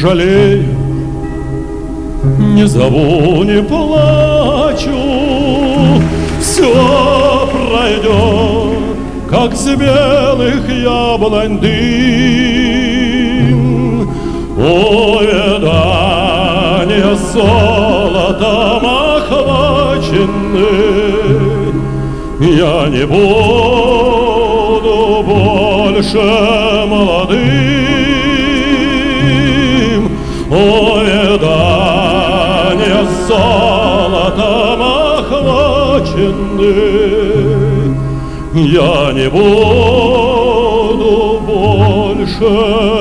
жалею, не зову, не плачу. Все пройдет, как с белых яблонь дым. Увядание золотом охвачены, я не буду больше молодым. Увядание золотом охвачены, я не буду больше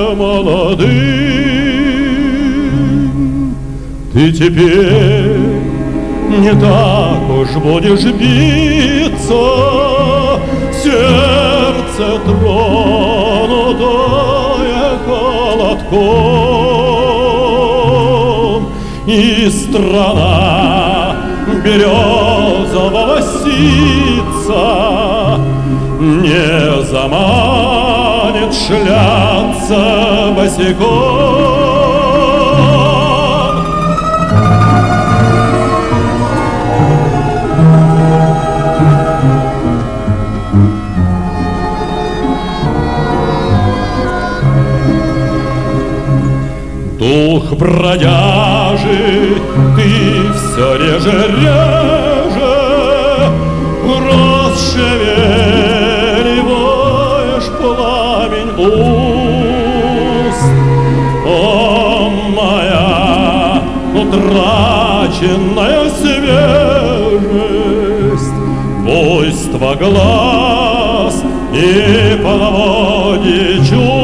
молодым. Ты теперь не так уж будешь биться, сердце тронутое холодком, и страна березового ситца не заманит шляться босиком. Дух бродяжи ты все реже расшевеливаешь пламень уст. О, моя утраченная свежесть, буйство глаз и половодье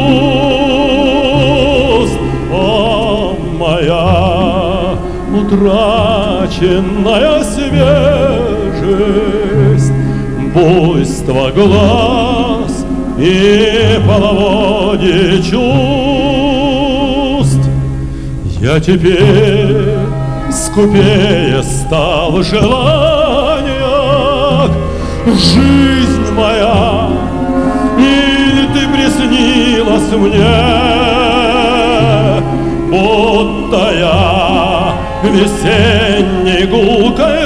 чувств. О, моя утраченная свежесть, буйство глаз и половодье чувств. Я теперь скупее стал в желаниях, жизнь моя, или ты приснилась мне, будто я весенней гулкой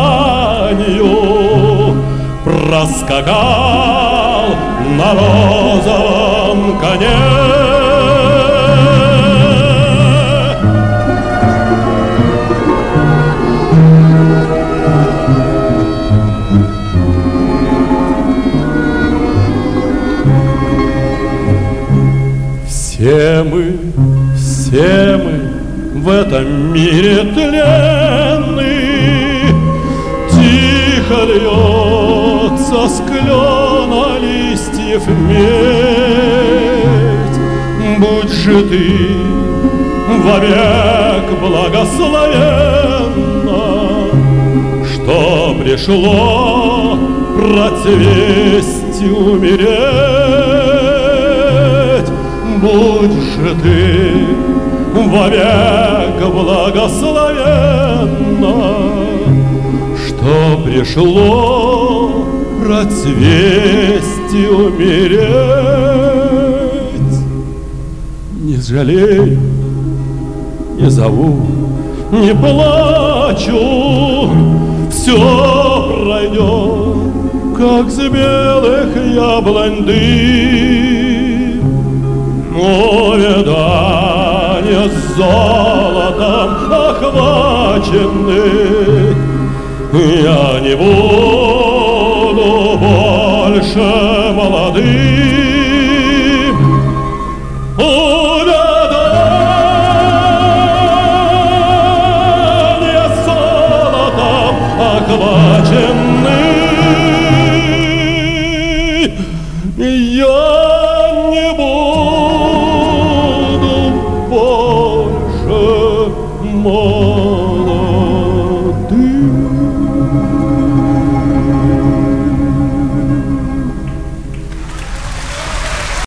ранью проскакал на розовом коне. Все мы в этом мире тленный, тихо льется с клена листьев медь. Будь же ты вовек благословенна, что пришло процвесть и умереть. Будь же ты вовек благословенна, что пришло процвесть и умереть. Не жалею, не зову, не плачу, все пройдет, как с белых яблонь дым. Увядание золотом охвачены, я не буду больше молодым.